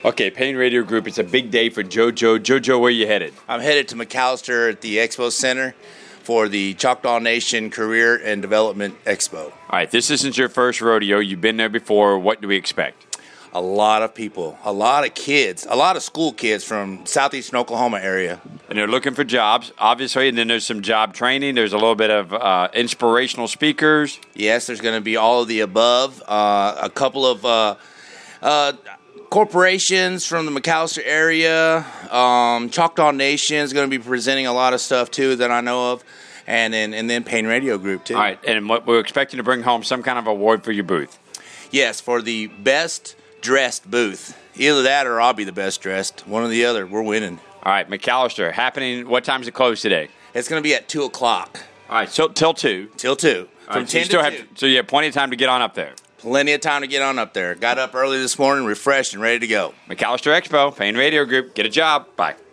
Okay, Payne Radio Group, it's a big day for JoJo. JoJo, where are you headed? I'm headed to McAllister at the Expo Center for the Choctaw Nation Career and Development Expo. All right, this isn't your first rodeo. You've been there before. What do we expect? A lot of people, a lot of kids, a lot of school kids from southeastern Oklahoma area. And they're looking for jobs, obviously, and then there's some job training. There's a little bit of inspirational speakers. Yes, there's going to be all of the above. A couple of corporations from the McAllister area. Choctaw Nation is going to be presenting a lot of stuff, too, that I know of. And then Payne Radio Group, too. All right, and what we're expecting to bring home some kind of award for your booth. Yes, for the best dressed booth. Either that or I'll be the best dressed. One or the other. We're winning. All right, McAllister, happening, what time's it close today? It's going to be at 2 o'clock. All right, so till 2. Till 2. From 10 to 2. So you have plenty of time to get on up there. Plenty of time to get on up there. Got up early this morning, refreshed and ready to go. McAllister Expo, Payne Radio Group. Get a job. Bye.